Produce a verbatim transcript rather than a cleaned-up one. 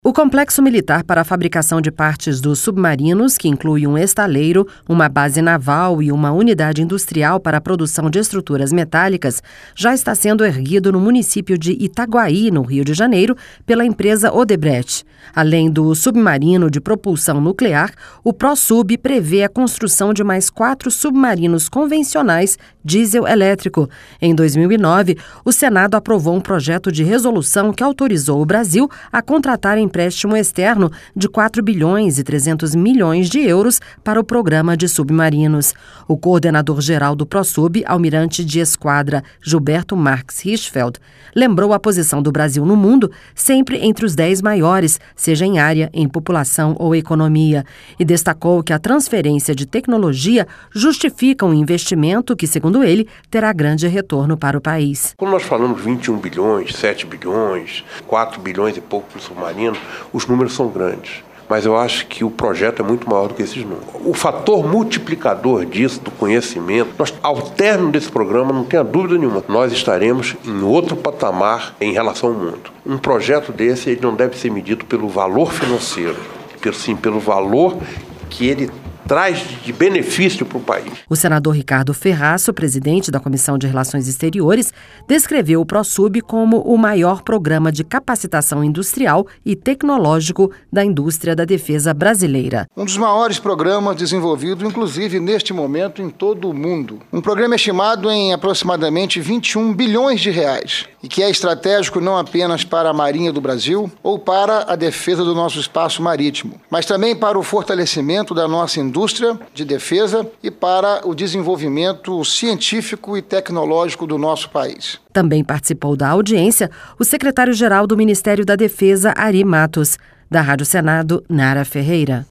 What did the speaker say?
O complexo militar para a fabricação de partes dos submarinos, que inclui um estaleiro, uma base naval e uma unidade industrial para a produção de estruturas metálicas, já está sendo erguido no município de Itaguaí, no Rio de Janeiro, pela empresa Odebrecht. Além do submarino de propulsão nuclear, o ProSub prevê a construção de mais quatro submarinos convencionais diesel elétrico. Em dois mil e nove, o Senado aprovou um projeto de resolução que autorizou o Brasil a contratar empréstimo externo de quatro bilhões e trezentos milhões de euros para o programa de submarinos. O coordenador-geral do ProSub, almirante de esquadra Gilberto Marques Hirschfeld, lembrou a posição do Brasil no mundo sempre entre os dez maiores, seja em área, em população ou economia, e destacou que a transferência de tecnologia justifica um investimento que, segundo ele, terá grande retorno para o país. Quando nós falamos vinte e um bilhões, sete bilhões, quatro bilhões e pouco para o submarino, os números são grandes. Mas eu acho que o projeto é muito maior do que esses números. O fator multiplicador disso, do conhecimento, nós, ao término desse programa, não tenha dúvida nenhuma, nós estaremos em outro patamar em relação ao mundo. Um projeto desse ele não deve ser medido pelo valor financeiro, sim pelo valor que ele traz de benefício para o país. O senador Ricardo Ferraço, presidente da Comissão de Relações Exteriores, descreveu o ProSub como o maior programa de capacitação industrial e tecnológico da indústria da defesa brasileira. Um dos maiores programas desenvolvidos, inclusive neste momento, em todo o mundo. Um programa estimado em aproximadamente vinte e um bilhões de reais e que é estratégico não apenas para a Marinha do Brasil ou para a defesa do nosso espaço marítimo, mas também para o fortalecimento da nossa indústria indústria de defesa e para o desenvolvimento científico e tecnológico do nosso país. Também participou da audiência o secretário-geral do Ministério da Defesa, Ari Matos. Da Rádio Senado, Nara Ferreira.